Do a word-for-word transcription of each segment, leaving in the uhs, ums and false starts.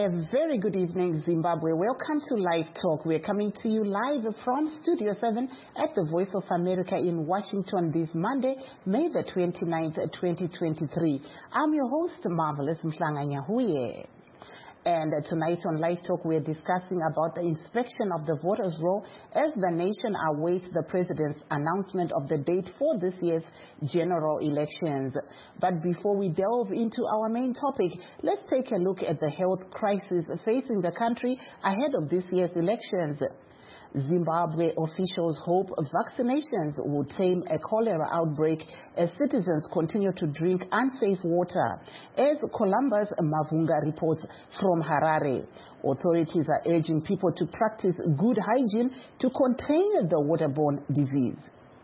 A very good evening, Zimbabwe. Welcome to Live Talk. We're coming to you live from Studio seven at the Voice of America in Washington this Monday, May the twenty-ninth, twenty twenty-three. I'm your host, Marvelous Mhlanganyahuye. And uh, tonight on Live Talk, we're discussing about the inspection of the voters' roll as the nation awaits the president's announcement of the date for this year's general elections. But before we delve into our main topic, let's take a look at the health crisis facing the country ahead of this year's elections. Zimbabwe officials hope vaccinations will tame a cholera outbreak as citizens continue to drink unsafe water. As Columbus Mavunga reports from Harare, authorities are urging people to practice good hygiene to contain the waterborne disease.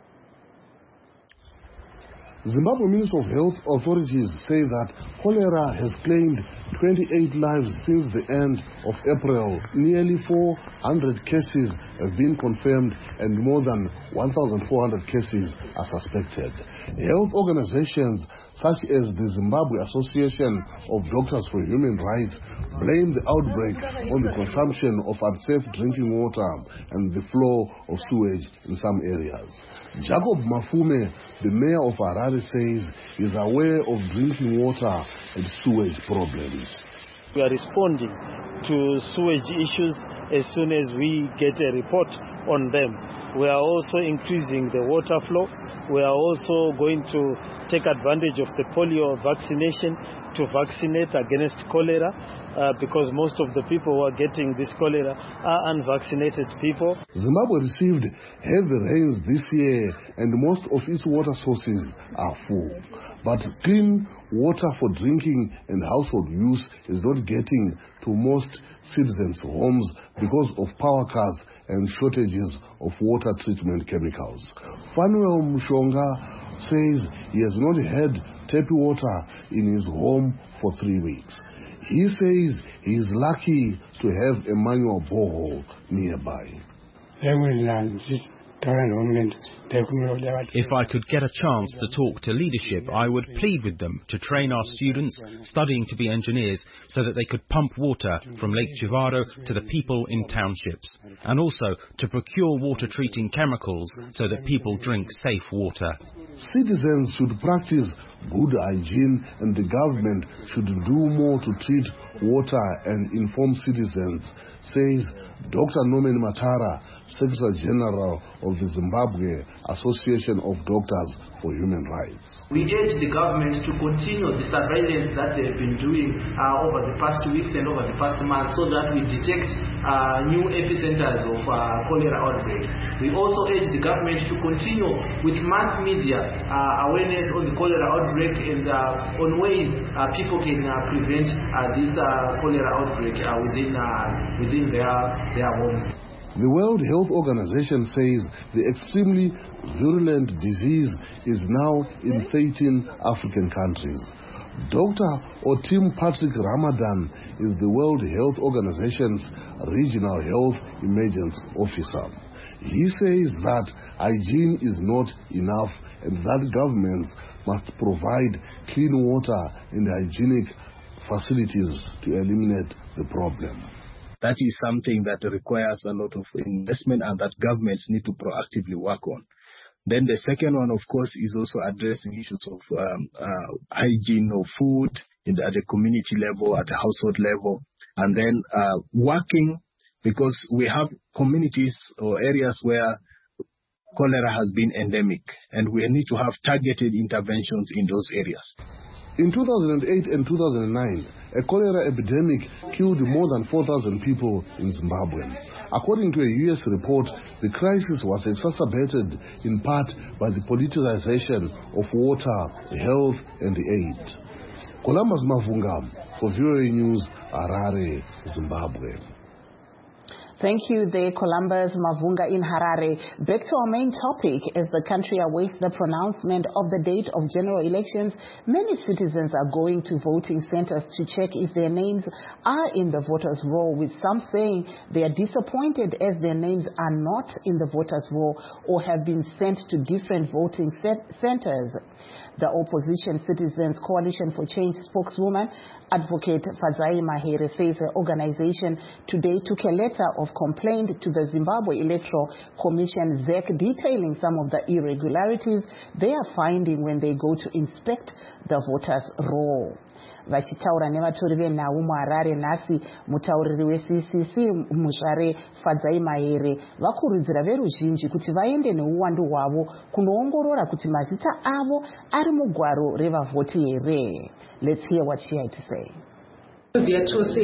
Zimbabwe Ministry of Health authorities say that cholera has claimed twenty-eight lives since the end of April. Nearly four hundred cases have been confirmed and more than one thousand four hundred cases are suspected. Health organizations such as the Zimbabwe Association of Doctors for Human Rights blame the outbreak on the consumption of unsafe drinking water and the flow of sewage in some areas. Jacob Mafume, the mayor of Harare, says he is aware of drinking water and sewage problems. We are responding to sewage issues as soon as we get a report on them. We are also increasing the water flow. We are also going to take advantage of the polio vaccination to vaccinate against cholera uh, because most of the people who are getting this cholera are unvaccinated people. Zimbabwe received heavy rains this year and most of its water sources are full. But clean water for drinking and household use is not getting to most citizens' homes because of power cuts and shortages of water treatment chemicals. Fanuel Mushonga says he has not had tap water in his home for three weeks. He says he is lucky to have a manual borehole nearby. If I could get a chance to talk to leadership, I would plead with them to train our students studying to be engineers so that they could pump water from Lake Chivaro to the people in townships, and also to procure water treating chemicals so that people drink safe water. Citizens should practice good hygiene and the government should do more to treat water and inform citizens, says Doctor Norman Matara, Secretary General of the Zimbabwe Association of Doctors for Human Rights. We urge the government to continue the surveillance that they've been doing uh, over the past weeks and over the past months so that we detect uh, new epicenters of uh, cholera outbreak. We also urge the government to continue with mass media uh, awareness on the cholera outbreak and uh, on ways uh, people can uh, prevent uh, this uh, cholera outbreak uh, within, uh, within their, their homes. The World Health Organization says the extremely virulent disease is now in thirteen African countries. Doctor Otim Patrick Ramadan is the World Health Organization's Regional Health Emergency Officer. He says that hygiene is not enough and that governments must provide clean water and hygienic facilities to eliminate the problem. That is something that requires a lot of investment and that governments need to proactively work on. Then the second one, of course, is also addressing issues of um, uh, hygiene of food in the, at the community level, at the household level, and then uh, working because we have communities or areas where cholera has been endemic, and we need to have targeted interventions in those areas. In two thousand eight and two thousand nine, a cholera epidemic killed more than four thousand people in Zimbabwe. According to a U S report, the crisis was exacerbated in part by the politicization of water, health, and aid. Columbus Mavunga for V O A News, Harare, Zimbabwe. Thank you there, Columbus Mavunga in Harare. Back to our main topic. As the country awaits the pronouncement of the date of general elections, many citizens are going to voting centers to check if their names are in the voters' roll, with some saying they are disappointed as their names are not in the voters' roll or have been sent to different voting centers. The Opposition Citizens Coalition for Change spokeswoman, Advocate Fadzai Mahere, says her organization today took a letter of complaint to the Zimbabwe Electoral Commission, Z E C, detailing some of the irregularities they are finding when they go to inspect the voters' roll. Vachitaura nevatori venhau muHarare nhasi, mutauriri we-C C C Muzvare Fadzai Mahere vakurudzira veruzhinji kuti vaende neuwandu hwavo kunoongorora kuti mazita avo ari mugwaro revavhoti here. Let's hear what she had to say. Vyatose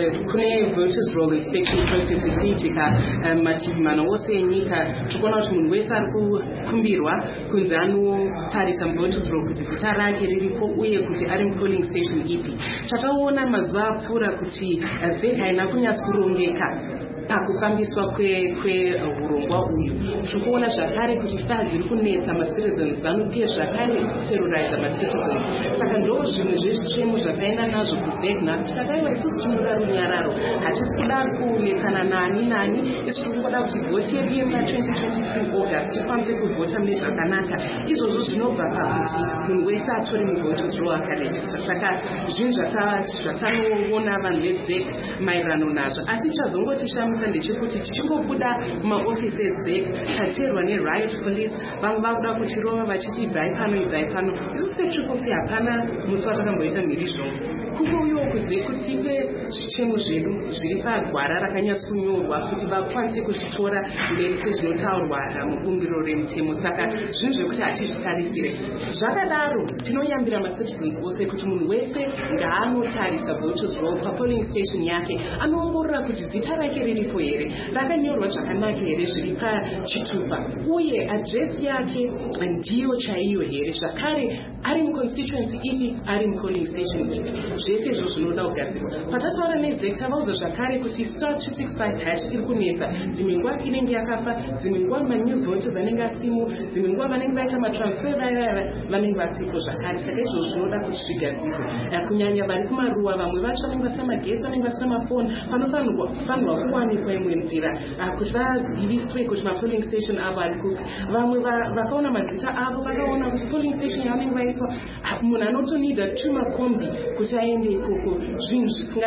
kune voters roll inspection process ikuitika mativi mana ose enyika. Tikuona kuti munhu wese ari kukumbirwa kunzi anotarisa voters roll kuti zita rake riripo uye kuti ari mupolling station ipi. Chataona mazuva apfuura kuti Z E C haina kunyatsorongeka pakufambiswa kwehurongwa uyu. Tikuona zvakare kuti fazi iri kunetsa macitizens vanopia zvakare terrorize macitizens. Saka ndo zvimwe zvezvichemo zvataenda nazvo kuZ E C nhasi tikataiwa isusu tinoda runyararo, hatisi kuda kunetsana nani nani, isu tinoda kuti vhoti yedu yemuna twenty twenty-three August tikwanise kuvhota mune zvakanaka. Izvozvo zvinobva pakuti munhu wese atori muvoters roll akarejista. Saka zvinhu zvatanoona vanhu veZ E C maererano nazvo. Asi chazongoti shamisa ndechekuti tichingobuda mumaofisi eZ E C tateerwa neriot police, vamwe vakuda kutirova vachiti ibvai pano ibvai pano. Isu setriple hapana musi watakamboita mhirizhongo. Kungouyiwo kuZ E C kuti tipe zvichemo zvedu zviri pagwara rakanyatsonyorwa kuti vakwanise kuzvitora mberi sezvinotaurwa mubumbiro remutemo. Saka zvinhu zvekuti hatizvitarisire. Zvakadaro tinoyambira macitizens ose kuti munhu wese ngaanotarisa voters roll papolling station yake anoongorora kuti zita rake riripo here, rakanyorwa zvakanaka here zviri pachitupa, uye address yake ndiyo chaiyo here, zvakare ari muconstituency ipi, ari mupolling station ipi. Zvese izvo zvinoda kugadzirwa. Patataura neZ E C tavaudza zvakare kuti star two six five hash iri kunetsa. Dzimwe nguva inenge yakafa, dzimwe nguva manew voters vanenge vasimo, dzimwe nguva vanenge vaita matransfer vanenge vasipo zvakare. Saka izvo zvinoda kuti zvigadzirwe. Kunyanya vari kumaruwa, vamwe vacho vanenge vasina magesi, vanenge vasina mafoni, panofanirwa kuwanikwa imwe nzira kuti vaziviswe kuti mapolling station avo ari kupi. Vamwe vakaona mazita avo vakaona kuti polling station yavanenge vaiswa munhu anotonida two makombi kuti aende ikoko. Zvinhu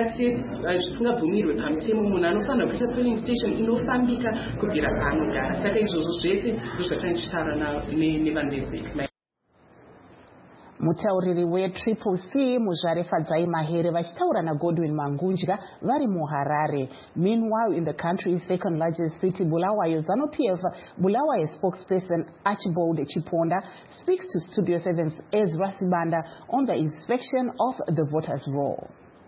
zvisingabvumirwe pamutemo. Munhu anofanira kuita polling station inofambika kubvira paanogara. Saka izvozvo zvese ndozvatanichitaura nevanhu veZ E C. Mutauriri we-Triple C Muzvare Fadzai Mahere vachitaura naGodwin Mangunja vari muHarare. Meanwhile, in the country's second largest city, Bulawayo, ZANU-P F Bulawayo spokesperson Archibald Chiponda speaks to Studio seven's Ezra Sibanda on the inspection of the voters' roll.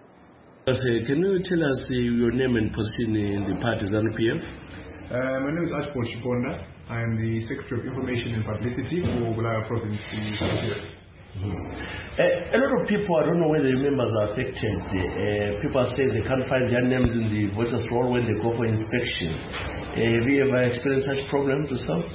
Can you tell us uh, your name and position in the party ZANU-P F? Uh, my name is Archibald Chiponda. I am the Secretary of Information and Publicity for Bulawayo Province in ZANU-P F. Mm-hmm. Uh, a lot of people, I don't know whether your members are affected. Uh, people say they can't find their names in the voters' roll when they go for inspection. Uh, have you ever experienced such problems yourself?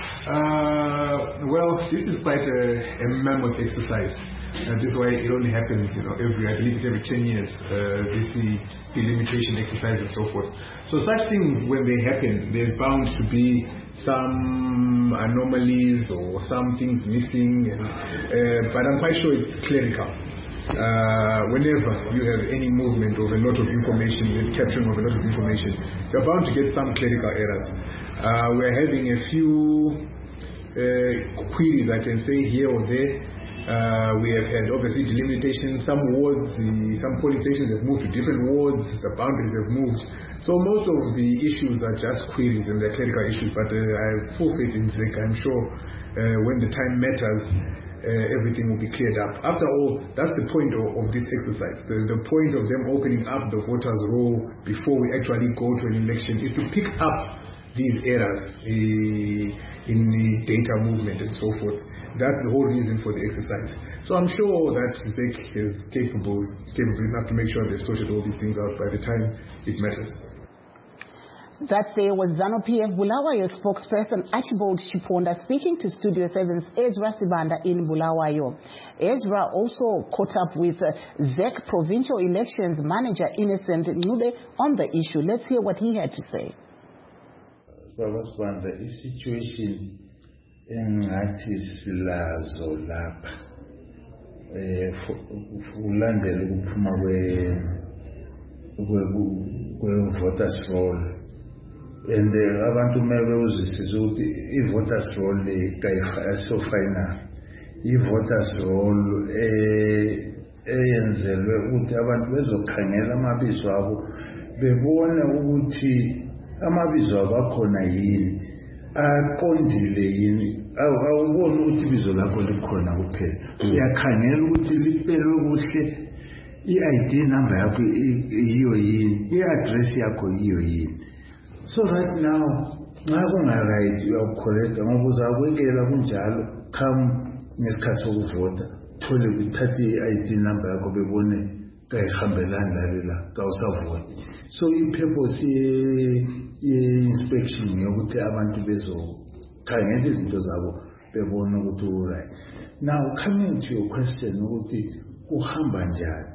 Uh, well, this is quite a, a mammoth exercise. And this is why it only happens, you know, every, I believe it's every ten years, uh, they see delimitation exercise and so forth. So such things, when they happen, there's bound to be some anomalies or some things missing, and, uh, but I'm quite sure it's clerical. Uh, whenever you have any movement of a lot of information, the capturing of a lot of information, you're bound to get some clerical errors. Uh, we're having a few uh, queries, I can say, here or there. Uh, we have had obviously delimitation. Some wards, the, some polling stations have moved to different wards, the boundaries have moved. So most of the issues are just queries and they're clerical issues, but uh, I have full faith in Z E C. I'm sure uh, when the time matters, uh, everything will be cleared up. After all, that's the point of, of this exercise. The, the point of them opening up the voters' roll before we actually go to an election is to pick up these errors uh, in the data movement and so forth. That's the whole reason for the exercise. So I'm sure that Z E C is capable, is capable enough to make sure they've sorted all these things out by the time it matters. That there was ZANU-P F Bulawayo spokesperson Archibald Chiponda speaking to Studio seven's Ezra Sibanda in Bulawayo. Ezra also caught up with uh, Z E C Provincial Elections Manager Innocent Ncube on the issue. Let's hear what he had to say. Sibanda, the situation engathi silazo lapha eh ulandele ukuphuma kwe kwe voters roll. And abantu mele uzisizwe ukuthi i-voters roll so final i-voters roll eyenzelwe ukuthi abantu bezokhangela amabizo abo bebone ukuthi amabizo abo akhona yini aqondile yini awuboni ukuthi ibizo lakho likhona kuphela uyakhangela ukuthi lipelwe kuhle i-I D number yakho iyo yini i-address yakho iyo yini. So right now, nxa kunga-right uyawukholekta ngoba uzakwekela kunjalo come ngesikhathi sokuvota thole uthathe i-I D number yakho bebone kayihambelani lalela kawusavoti. So i-purpose ye-inspection yokuthi abantu bezokhangela izinto zabo bebone ukuthi u-right. Now coming to your question ukuthi kuhamba njani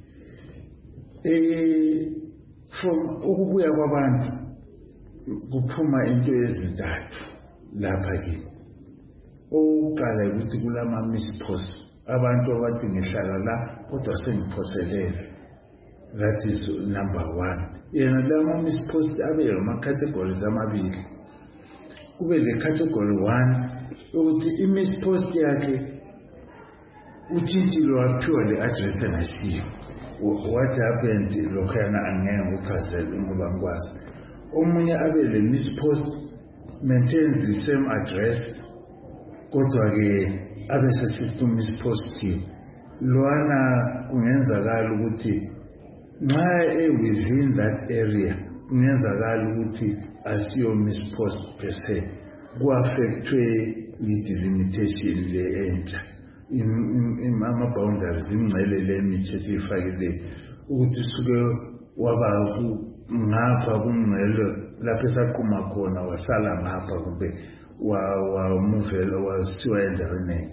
eh from ukubuya kwabantu kuphuma into ezintathu lapha kimi. Oqala ukuthi kulama mispost abantu abathi ngihlala la kodwa sengiphoselele. That is number one. Yena lama mispost abe ama categories amabili. Kube le category one ukuthi imispost yakhe utshintshilo waphiwa le address engasiyo. What happened lokhana angeke ukuchazele ngoba ngikwazi. Omunye abe le mispost maintains the same address kodwa ke abe sesithi mispost lwana kungenzakala ukuthi nxa e within that area kungenzakala ukuthi asiyo mispost per se ku affectwe i delimitation le entsha in ama boundaries ingcele le mithetho ifakile ukuthi suke waba ngapha kungcele lapho esaqhuma khona wasala ngapha kube wa muvela wasiwa endaweni.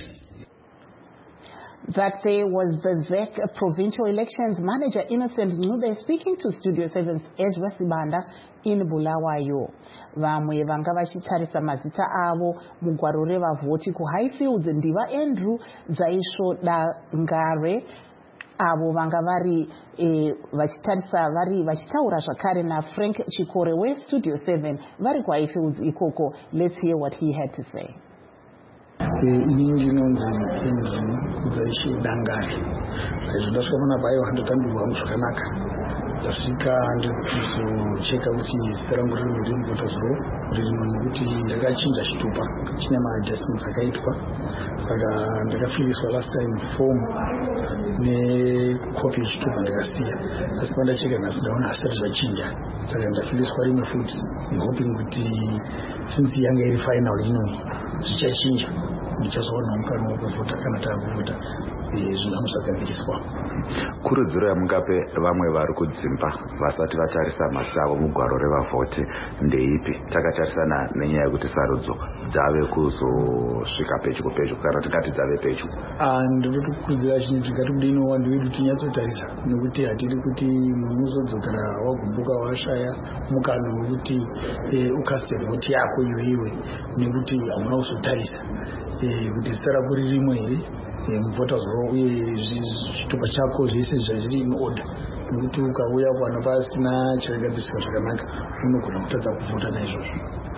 That day was the Z E C Provincial Elections Manager Innocent Ncube speaking to Studio seven's Ezra Sibanda in Bulawayo. Vamwe vanga vachitarisa mazita avo mugwaro revavhoti kuHighfields ndiva Andrew Zaisho Dangare avo vanga vari eh, vachitarisa vari vachitaura zvakare na Frank Chikore we Studio seven vari kuHighfields ikoko. Let's hear what he had to say. Inini inonzi Andrew Zaisho Dangare zvindasvika pana bayo handotambirwa zvakanaka ndasvika ndikuzocheka kuti zita rangu riri riri voters roll riri nokuti ndakachinja chitupa chine maadjustments akaitwa saka ndakafiliswa last time form nekopi yechitupa ndakasiya asi pandacheka nhasi ndaona hasati zvachinja saka ndafiliswa rimwe futi hoping kuti since yanga iri final ino zvichachinja ndichazoona mukana wekuvhota kana taakuvhota zvinhu zvagadziriswa. Kurudziro yamungape vamwe vari kudzimba vasati vatarisa mazita avo mugwaro revavhoti ndeipi? Takatarisana nenyaya yekuti sarudzo dzave kuzosvika pedyo pedyo kana tikati dzave pedyo. Ndiri kukurudzira chinhu tikati kudino vanhu vedu tinyatsotarisa nekuti hatiri kuti munhu uzodzokera wagumbuka washaya mukana wekuti ukasite vhoti yako iwe iwe nekuti hauna kuzotarisa kuti zita rako riri rimwe here muvhoters roll uye chitupa chako zvese zvazviri in order nekuti ukauya kuwana pasina chakagadziriswa zvakanaka unogona kutadza kuvhota naizvozvo.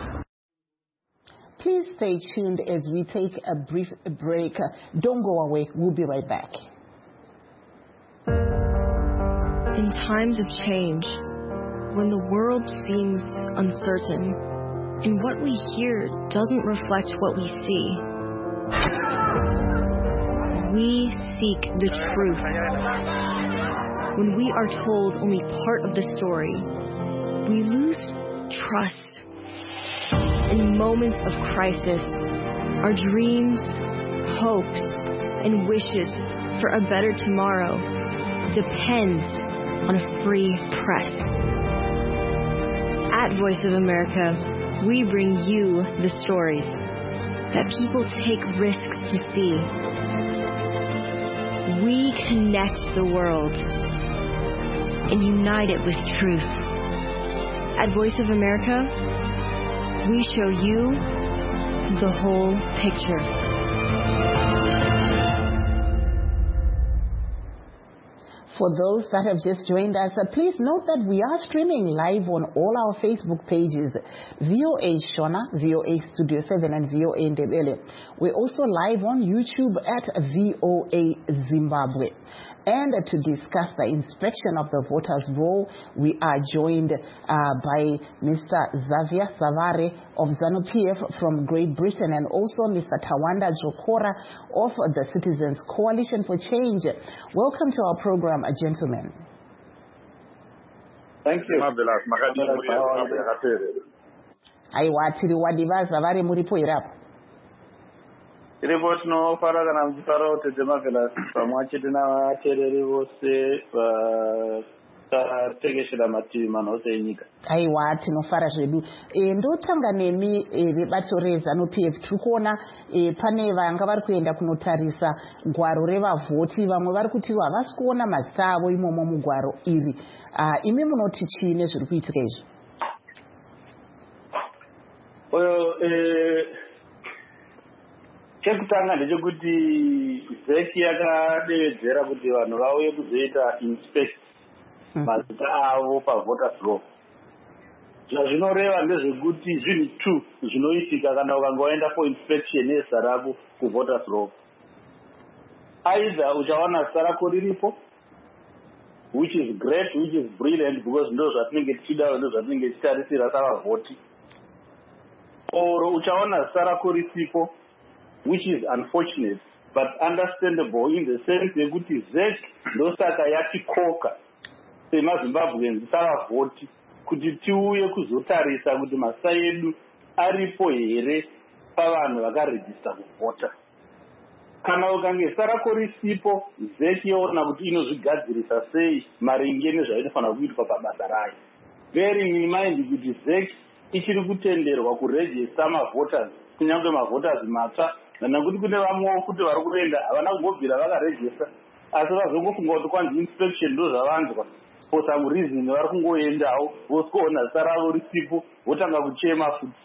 Please stay tuned as we take a brief break. Don't go away. We'll be right back. In times of change, when the world seems uncertain and what we hear doesn't reflect what we see, we seek the truth. When we are told only part of the story, we lose trust. In moments of crisis, our dreams, hopes, and wishes for a better tomorrow depends on a free press. At Voice of America, we bring you the stories that people take risks to see. We connect the world and unite it with truth. At Voice of America, we show you the whole picture. For those that have just joined us, uh, please note that we are streaming live on all our Facebook pages, V O A Shona, V O A Studio seven, and V O A Ndebele. We're also live on YouTube at V O A Zimbabwe. And to discuss the inspection of the voters' roll, we are joined uh, by Mister Xavier Savare of ZANU-P F from Great Britain, and also Mister Tawanda Jokora of the Citizens Coalition for Change. Welcome to our program, gentlemen. Thank you. Aiwa tiri wadiva Savare muripo irapo. Report no fara kana mfara wote Marvelous pamwachiti na vateereri vose vatekeshera mativi manhose enyika. Aiwa tinofara zvedu. E, ndotanga nemi e, vebato reZANU-P F tiri kuona e, pane vanga vari kuenda kunotarisa gwaro revavhoti, vamwe vari kuti havasi kuona mazita avo imomo mugwaro iri. Uh, imi munoti chii nezviri kuitika izvi? Oyo eh chekutanga ndechekuti zeki yakadevedzera kuti vanhu vauye kuzoita inspect mazita avo pavoters roll. Zvazvinoreva ndezvekuti zvinhu two zvinoitika kana ukanga waenda for inspection yezita rako kuvoters roll. Either uchawana zita rako riripo, which is great, which is brilliant, because ndo zvatinenge tichida, ndo zvatinenge tichitarisira savavhoti, or uchawana zita rako risipo, which is unfortunate but understandable in the sense yekuti Z E C ndosaka yatikoka semaZimbabweans savavhoti kuti tiuye kuzotarisa kuti mazita edu aripo here pavanhu vakarejista kuvhota. Kana ukange zita rako risipo, Z E C yoona kuti inozvigadzirisa sei maringe nezvainofanira kuitwa pabasa rayo. Bearing in mind kuti Z E C ichiri kutenderwa kurejista mavoters, kunyange mavoters matsva, nekuti kune vamwewo kuti vari kuenda havana kungobvira vakarejista asi vazongofunga kuti kwanzi inspection ndo zvavanzwa, for some reason vari kungoendawo vosikuona zita ravo risipo votanga kuchema futi.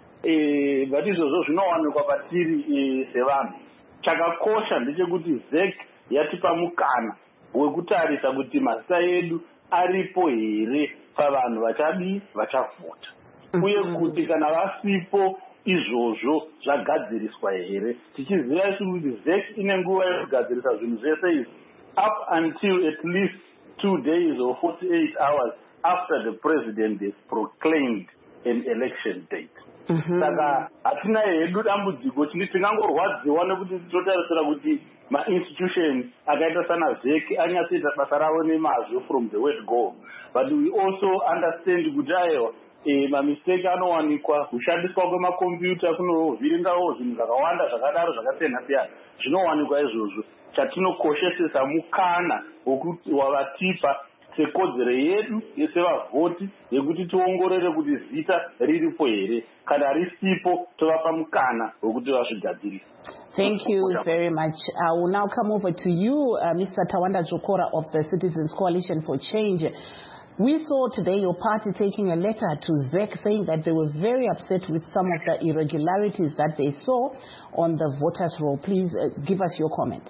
E, but izvozvo zvinowanikwa patiri sevanhu. Chakakosha ndechekuti Z E C yatipa mukana wekutarisa kuti mazita edu aripo here pavanhu vachadii vachavhota, uye kuti kana vasipo izvozvo zvagadziriswa here. Tichiziva isu kuti Z E C ine nguva yekugadzirisa zvinhu zvese izvi up until at least two days or forty-eight hours after the president has proclaimed an election date. Saka hatina hedu dambudziko chini tingangorwadziwa nekuti totarisira kuti ma-institutions akaita sana Z E C anyatsoita basa ravo nemazvo from the word go, but we also understand kuti aiwa E, mamistake anowanikwa, kushandiswa kwemakombiyuta kunovhiringawo zvinhu zvakawanda zvakadaro zvakasiyana-siyana zvinowanikwa izvozvo. Chatinokoshesesa mukana wavatipa sekodzero yedu sevavhoti yekuti tiongorore kuti zita riripo here, kana risipo tovapa mukana wekuti vazvigadzirisa. Thank you very much. I will now come over to you, uh, Mister Tawanda Jokora of the Citizens Coalition for Change. We saw today your party taking a letter to Z E C saying that they were very upset with some of the irregularities that they saw on the voters' roll. Please uh, give us your comment.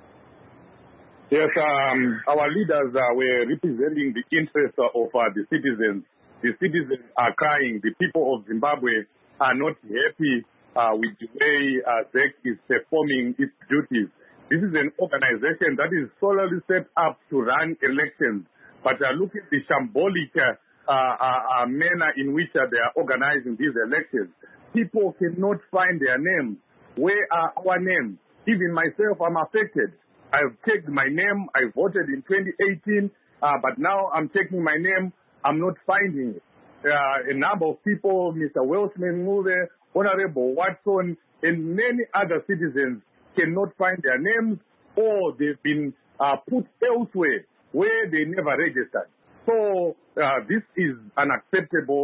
Yes, um, our leaders uh, were representing the interests of uh, the citizens. The citizens are crying. The people of Zimbabwe are not happy uh, with the way uh, Z E C is performing its duties. This is an organization that is solely set up to run elections. But uh, look at the shambolic uh, uh, uh, manner in which uh, they are organizing these elections. People cannot find their names. Where are our names? Even myself, I'm affected. I've checked my name. I voted in twenty eighteen, uh, but now I'm checking my name. I'm not finding it. Uh, a number of people, Mister Welsman Move, Honorable Watson, and many other citizens cannot find their names, or they've been uh, put elsewhere where they never registered. So uh, this is unacceptable.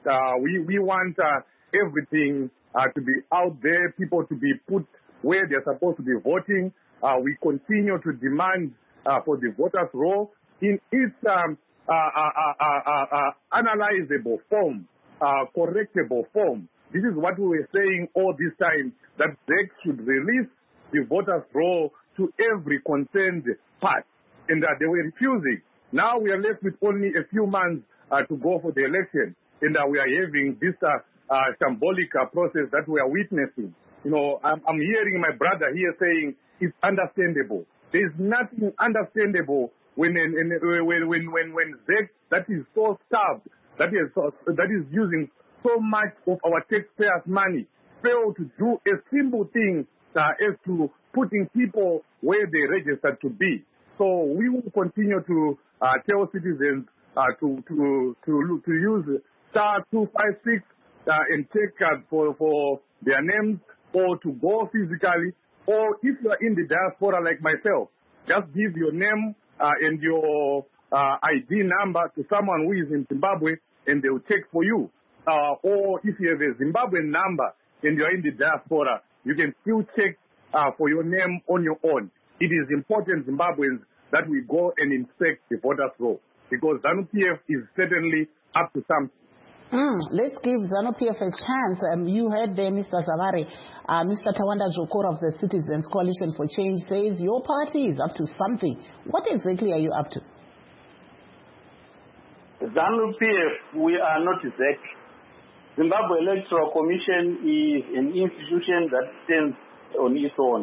uh, we, we want uh, everything uh, to be out there, people to be put where they're supposed to be voting. Uh, we continue to demand uh, for the voters' roll in its um, uh, uh, uh, uh, uh, analyzable form, uh, correctable form. This is what we were saying all this time, that Z E C should release the voters' roll to every concerned part, and that uh, they were refusing. Now we are left with only a few months uh, to go for the election, and uh, we are having this uh, uh, shambolic uh, process that we are witnessing. You know, I'm, I'm hearing my brother here saying it's understandable. There is nothing understandable when when when when when Z E C that is so starved, that is so, that is using so much of our taxpayers' money, fail to do a simple thing uh, as to putting people where they registered to be. So we will continue to uh, tell citizens uh, to to to to use star two five six uh, and check uh, for for their names, or to go physically, or if you are in the diaspora like myself, just give your name uh, and your uh, I D number to someone who is in Zimbabwe, and they will check for you. Uh, or if you have a Zimbabwean number and you are in the diaspora, you can still check uh, for your name on your own. It is important, Zimbabweans, that we go and inspect the voters' roll, because ZANU-P F is certainly up to something. Mm, let's give ZANU-P F a chance. Um, you heard there, Mister Zavare, uh, Mister Tawanda Jokora of the Citizens Coalition for Change says your party is up to something. What exactly are you up to? ZANU-P F, we are not Z E C. Zimbabwe Electoral Commission is an institution that stands on its own.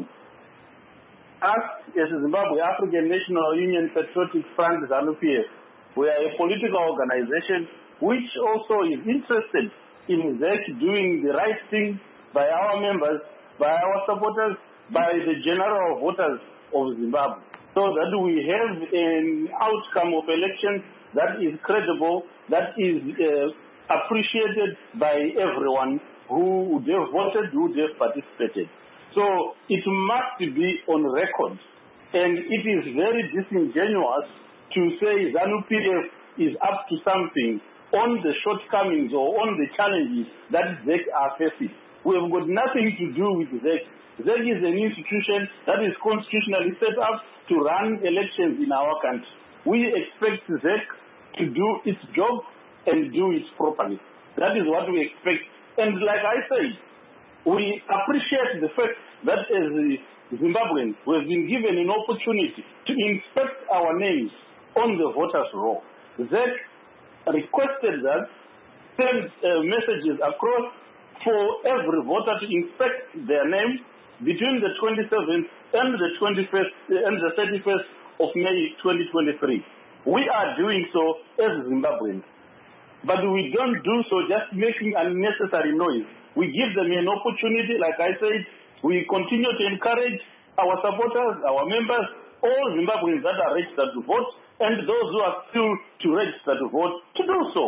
Us, as the Zimbabwe African National Union Patriotic Front, ZANU-P F, we are a political organization which also is interested in Z E C doing the right thing by our members, by our supporters, by the general voters of Zimbabwe, so that we have an outcome of elections that is credible, that is uh, appreciated by everyone who would have voted, who would have participated. So it must be on record, and it is very disingenuous to say ZANU-P F is up to something on the shortcomings or on the challenges that Z E C are facing. We have got nothing to do with Z E C. Z E C is an institution that is constitutionally set up to run elections in our country. We expect Z E C to do its job and do it properly. That is what we expect. And like I said, we appreciate the fact that as Zimbabweans, we have been given an opportunity to inspect our names on the voters' roll. Z E C requested that, send uh, messages across for every voter to inspect their name between the twenty-seventh and the twenty-first uh, and the thirty-first of May twenty twenty-three. We are doing so as Zimbabweans. But we don't do so just making unnecessary noise. We give them an opportunity, like I said. We continue to encourage our supporters, our members, all Zimbabweans that are registered to vote, and those who are still to register to vote, to do so.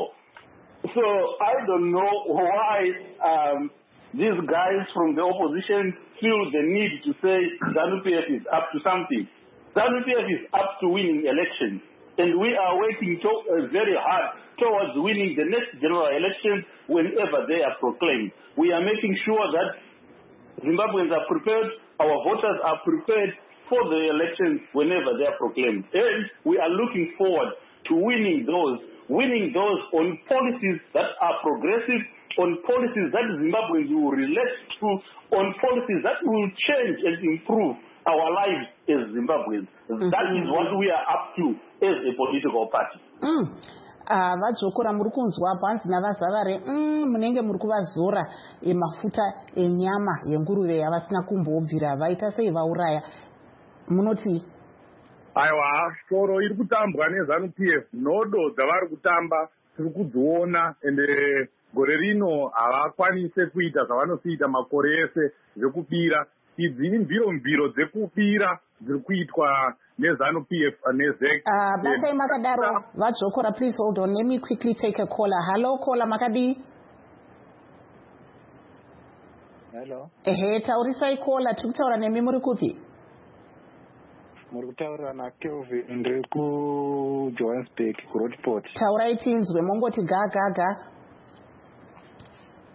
So I don't know why um, these guys from the opposition feel the need to say ZANU-P F is up to something. ZANU-P F is up to winning elections, and we are working to, uh, very hard towards winning the next general elections whenever they are proclaimed. We are making sure that Zimbabweans are prepared, our voters are prepared for the elections whenever they are proclaimed. And we are looking forward to winning those, winning those on policies that are progressive, on policies that Zimbabweans will relate to, on policies that will change and improve our lives as Zimbabweans. Mm-hmm. That is what we are up to as a political party. Mm. vadzokora muri kunzwa panzi navazavare munenge muri kuvazora mafuta enyama yenguruve yavasina kumbobvira vaita sei vauraya munoti? aiwa soro iri kutambwa neZANU-P F, nhodo dzavari kutamba tiri kudziona, ende gore rino havakwanise kuita zvavanoziita makore ese zvekubira. Idzi imviro mviro dzekubira dziri kuitwa neZANU-P F neZ E C. Uh, Basai Makadaro, Vadzokora, please hold on. Let me quickly take a caller. Hello, caller Makadi. Hello. Ehe, taurisai caller. Tukutaura nemi muri kupi? Muri kutaura na Kelvin ndiri ku Johannesburg ku Roadport. Taurai tinzwe mongoti ga ga ga.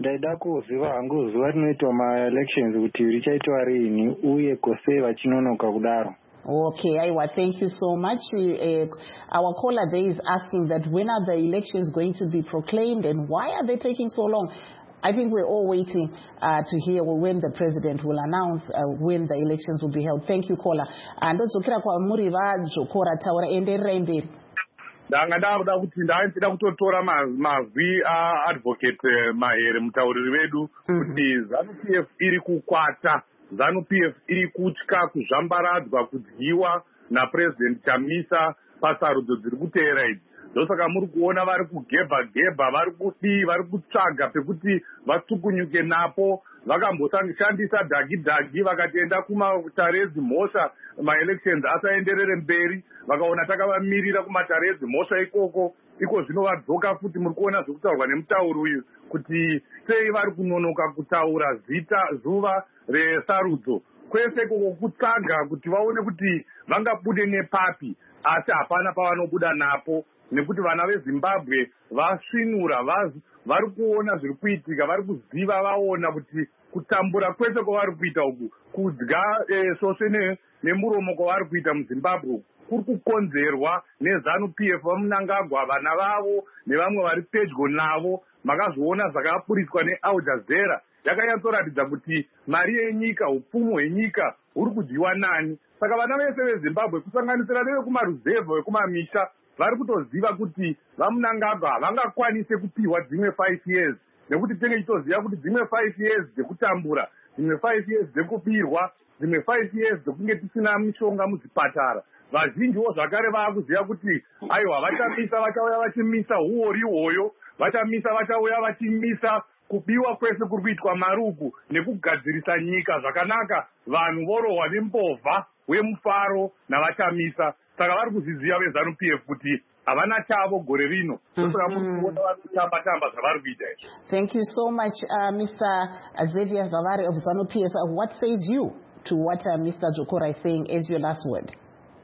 ndaida kuziva hangu zuva rinoitwa ma-elections kuti richaitwa riini uye kose vachinonoka kudaro. Okay, Aiwa, thank you so much. Uh, our caller there is asking that when are the elections going to be proclaimed and why are they taking so long? I think we're all waiting uh, to hear when the president will announce uh, when the elections will be held. Thank you, caller. And ndodzokera kwa Muriva Jokora taura enderera imberi. ndanga ndakuda kuti ndachida kutotora mazwi aadvocate Mahere mutauriri wedu kuti ZANU-P F iri kukwata, ZANU-P F iri kutya kuzvambaradzwa kudyiwa napresident Chamisa pasarudzo dziri kuteera idzi. Ndosaka muri kuona vari kugebha gebha, vari kudii, vari kutsvaga pekuti vatsukunyuke napo. Vakamboshandisa dhagi dhagi vakatenda kumatarezi mhosva ma-elections asaenderere mberi, vakaona takavamirira kumatarezi mhosva ikoko. Iko zvino vadzoka futi muri kuona zvekutaurwa nemutauri uyu kuti sei vari kunonoka kutaura zita zuva resarudzo. Kwese koko kutsaga kuti vaone kuti vangabude nepapi, asi hapana pavanobuda napo nekuti vana veZimbabwe vasvinura, vari kuona zviri kuitika, vari kuziva, vaona kuti kutambura kwese kwavari kuita uku, kudya svosve nemuromo kwavari kuita muZimbabwe kuri kukonzerwa neZANU-P F vaMnangagwa, vana vavo nevamwe vari pedyo navo. Makazviona zvakapuritswa neAl Jazeera, yakanyatsoratidza kuti mari yenyika, upfumi hwenyika huri kudyiwa nani. Saka vana vese veZimbabwe kusanganisira nevekumaruzevha vekumamisha vari kutoziva kuti vaMnangagwa havangakwanise kupiwa dzimwe five years, nekuti tenge tichiziva kuti dzimwe five years dzekutambura, dzimwe five years dzekubirwa, dzimwe five years dzekunge tisina mishonga muzvipatara. Vazhinjiwo zvakare vaakuziva kuti aiwa vachamisa, vachauya vachimisa huori ihwoyo, vachamisa, vachauya vachimisa kubiwa kwese kuri kuitwa maruku nekugadzirisa nyika zvakanaka. Vanhu vorohwa nembovha wemufaro navachamisa. Saka vari kuzviziva veZANU-P F kuti havana chavo gore rino. Saka muri kuona vari kutamba tamba zvavari kuita. Thank you so much, uh, Mister Xavier Zavari of ZANU-P F. Uh, what says you to what uh, Mister Jokora is saying as your last word?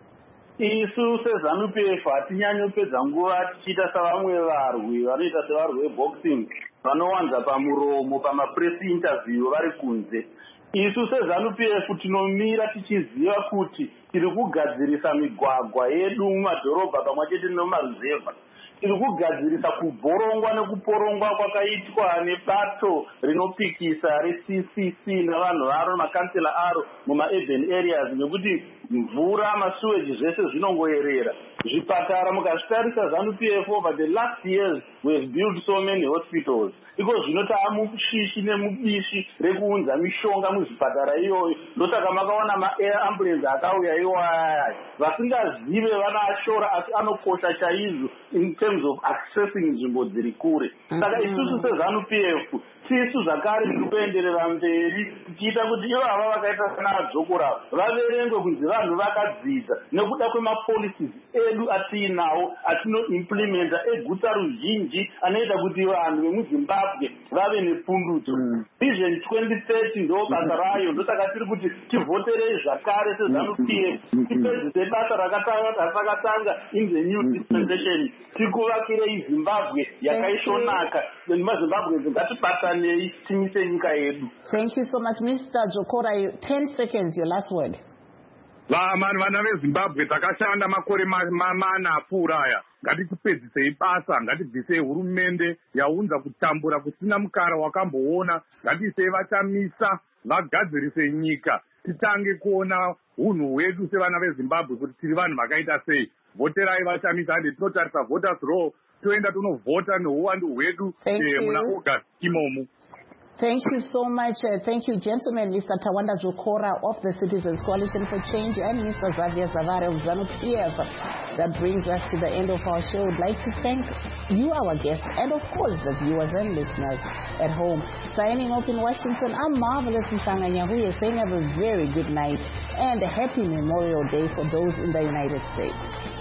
Isu seZANU-P F hatinyanyopedza nguva tichiita savamwe varwi vanoita sevarwi veboxing vanowanza pamuromo pamapress interview vari kunze. Isu seZANU-P F tinomira tichiziva kuti tiri kugadzirisa migwagwa yedu mumadhorobha pamwe chete nemumaruzevha. Tiri kugadzirisa kuborongwa nekuporongwa kwakaitwa nebato rinopikisa re-C C C navanhu varo makansela aro muma-urban areas, nekuti mvura, masuweji zvese zvinongoerera. Zvipatara mukazvitarisa ZANU-P F over the last years we have built so many hospitals. Iko zvino taamushishi nemubishi rekuunza mishonga muzvipatara iyoyo. Ndosaka makaona ma-air ambulance akauya iwaya. Vasingazive vana ashora asi anokosha chaizvo in terms of accessing nzvimbo dziri kure. Saka isusu seZANU-P F tisu zvakare tiri kuenderera mberi tichiita kuti ivo ava vakaita senaJokora vaverengwe kunzi vanhu vakadzidza nekuda kwemapolicies edu atiinawo atinoimplementa eguta ruzhinji anoita kuti vanhu vemuZimbabwe vave nepundutso. Vision twenty thirty ndo basa rayo. Ndosaka tiri kuti tivhoterei zvakare seZANU-P F tipedzise basa rakatanga in the new dispensation, tikuvakirei Zimbabwe yakaisvonaka. MaZimbabwe ngatibatane. Thank you so much, Mister Jokora. Ten seconds, your last word. Vana veZimbabwe takashanda makore mana apfuura aya. Ngatipedzisei basa, ngatibvisei hurumende yaunza kutambura kusina mukara wakamboona. Ngatiisei vachamisa, vagadzirise nyika. Titange kuona hunhu hwedu sevana veZimbabwe kuti tiri vanhu vakaita sei. Voterai vachamisa, ande tinotarisa voters roll. Toenda tunovhota neuwandu hwedu muna August imomo. Thank you so much. Uh, thank you, gentlemen. Mister Tawanda Jokora of the Citizens Coalition for Change and Mister Xavier Zavari of ZANU-P F. That brings us to the end of our show. I'd like to thank you, our guests, and of course the viewers and listeners at home. Signing off in Washington, I'm Marvelous Msanganyahuye saying have a very good night and a happy Memorial Day for those in the United States.